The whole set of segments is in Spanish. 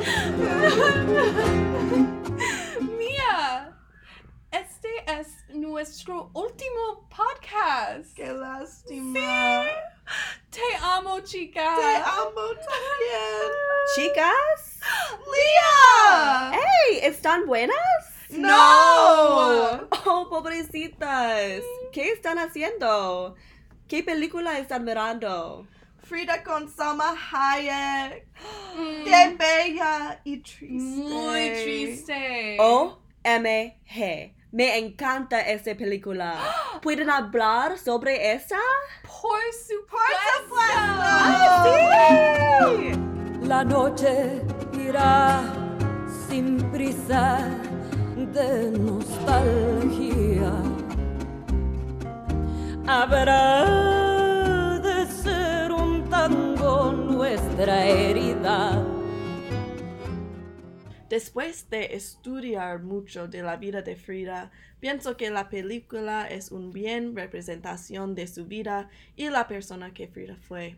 Mía, este es nuestro último podcast. ¡Qué lástima! Sí. Te amo, chica. ¡Te amo también! Chicas, ¡Lía! hey, ¿están buenas? ¡No! Oh, pobrecitas. ¿Qué están haciendo? ¿Qué película están mirando? Frida con Salma Hayek. ¡Qué bella y triste! Muy triste. OMG. Me encanta esta película. ¿Pueden hablar sobre esta? Por supuesto. ¡Sí! La noche irá sin prisa de nostalgia. Habrá de ser un tango nuestra herida. Después de estudiar mucho de la vida de Frida, pienso que la película es una bien representación de su vida y la persona que Frida fue.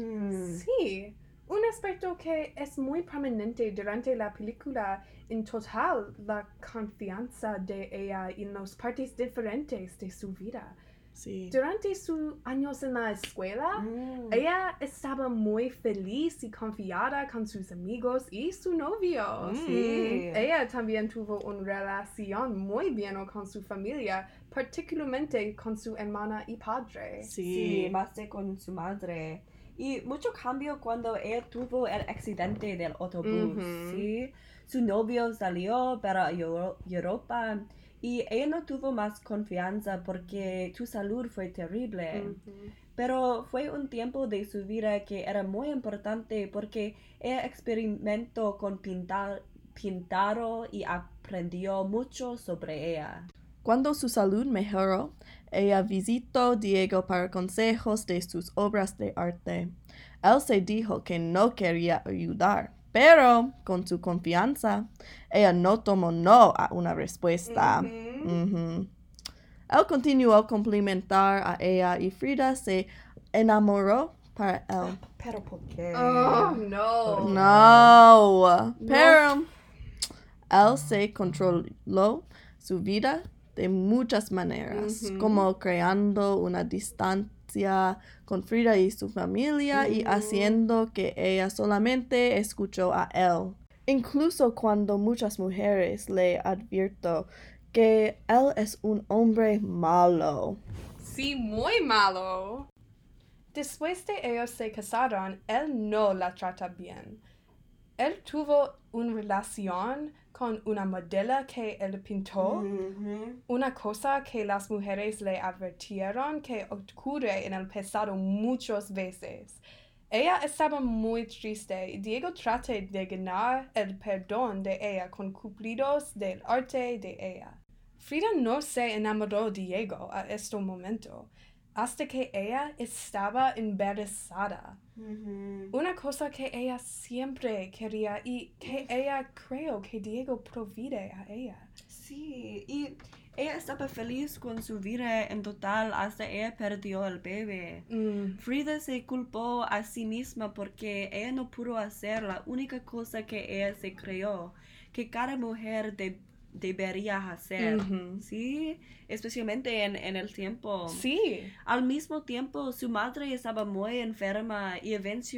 Sí, un aspecto que es muy prominente durante la película en total, la confianza de ella en las partes diferentes de su vida. Sí. Durante sus años en la escuela, ella estaba muy feliz y confiada con sus amigos y su novio. Sí. Ella también tuvo una relación muy buena con su familia, particularmente con su hermana y padre. Sí, más de con su madre. Y mucho cambio cuando ella tuvo el accidente del autobús, ¿sí? Su novio salió para Europa y ella no tuvo más confianza porque su salud fue terrible. Pero fue un tiempo de su vida que era muy importante porque ella experimentó con pintado y aprendió mucho sobre ella. Cuando su salud mejoró, ella visitó Diego para consejos de sus obras de arte. Él se dijo que no quería ayudar, pero con su confianza, ella no tomó no a una respuesta. Él continuó a complimentar a ella y Frida se enamoró para él. ¿Pero por qué? Oh, no. No, pero él se controló su vida de muchas maneras, como creando una distancia con Frida y su familia y haciendo que ella solamente escuchó a él. Incluso cuando muchas mujeres le advirtió que él es un hombre malo. Sí, muy malo. Después de ellos se casaron, él no la trata bien. Él tuvo una relación con una modelo que él pintó, una cosa que las mujeres le advirtieron que ocurre en el pasado muchas veces. Ella estaba muy triste y Diego trata de ganar el perdón de ella con cumplidos del arte de ella. Frida no se enamoró de Diego a este momento, hasta que ella estaba embarazada. Una cosa que ella siempre quería y que ella creyó que Diego provide a ella. Sí, y ella estaba feliz con su vida en total hasta ella perdió el bebé. Frida se culpó a sí misma porque ella no pudo hacer la única cosa que ella se creyó, que cada mujer debería hacer, ¿sí? Especialmente en el tiempo. Sí. Al mismo tiempo, su madre estaba muy enferma y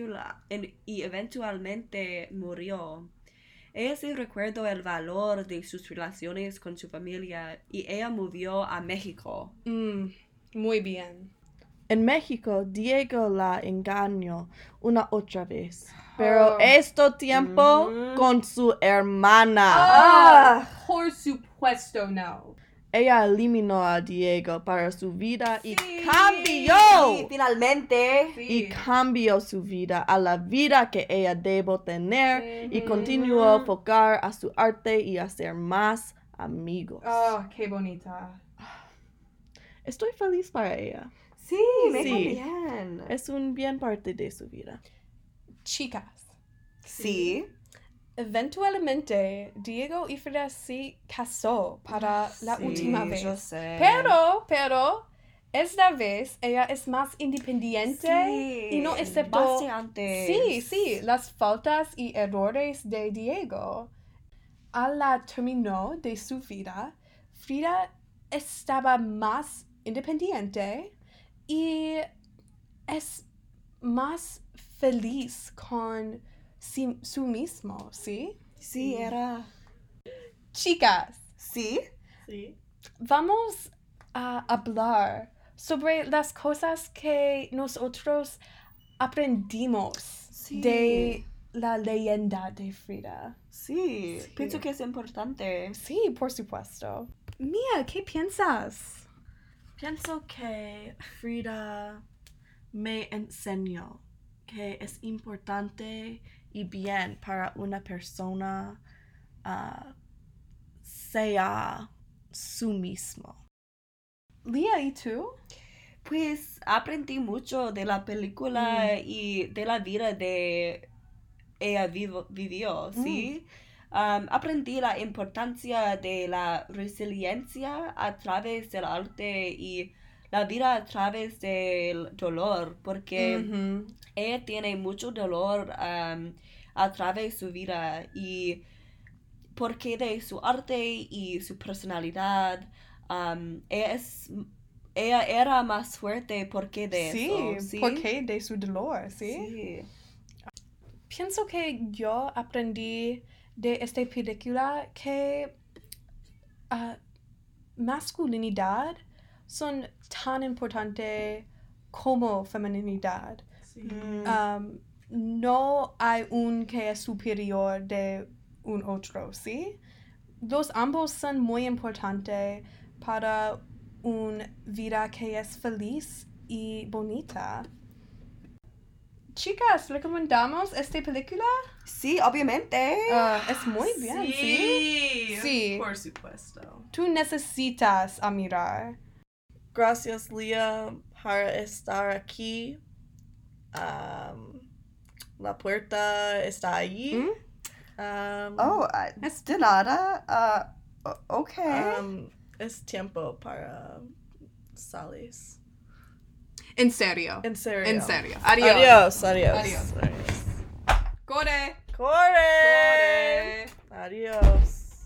eventualmente murió. Ella se recuerdó el valor de sus relaciones con su familia y ella movió a México. Muy bien. En México, Diego la engañó una otra vez, pero este tiempo con su hermana. Por supuesto no. Ella eliminó a Diego para su vida y cambió. Y finalmente, Y cambió su vida a la vida que ella debo tener y continuó a enfocar a su arte y a ser más amigos. Oh, qué bonita. Estoy feliz para ella. sí, me Sí. también. Es un bien parte de su vida. Chicas. Sí. Eventualmente, Diego y Frida se casó para la última vez. Yo sé. Pero, Esta vez ella es más independiente y no aceptó sí, las faltas y errores de Diego. A la término de su vida, Frida estaba más independiente y es más feliz con su mismo, ¿sí? Sí, era. Chicas, Sí. Sí. vamos a hablar sobre las cosas que nosotros aprendimos Sí. de la leyenda de Frida. Sí, pienso que es importante. Sí, por supuesto. Mia, ¿qué piensas? Pienso que Frida me enseñó que es importante y bien para una persona sea su mismo. Leah, ¿y tú? Pues aprendí mucho de la película y de la vida de ella vivió, ¿sí? Aprendí la importancia de la resiliencia a través del arte y la vida a través del dolor, porque ella tiene mucho dolor a través de su vida y porque de su arte y su personalidad, ella era más fuerte porque de eso, ¿sí? porque de su dolor, ¿sí? Sí. Pienso que yo aprendí de esta película que masculinidad son tan importante como feminidad. Sí. No hay un que es superior de un otro, ¿sí? Los ambos son muy importantes para una vida que es feliz y bonita. Chicas, ¿recomendamos esta película? Sí, obviamente. Es muy bien, ¿sí? Sí. Por supuesto. Tú necesitas a mirar. Gracias, Leah, por estar aquí. La puerta está allí. De nada. Ok. Es tiempo para salir. En serio. En serio. En serio. Adiós. Adiós. Adiós. Corre. Corre. Adiós.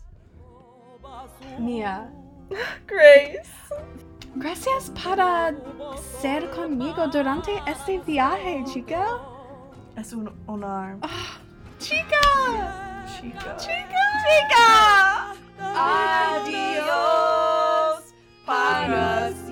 Mia, Grace. gracias para ser conmigo durante este viaje, chica. Es un honor. Chica. Chica. Adiós para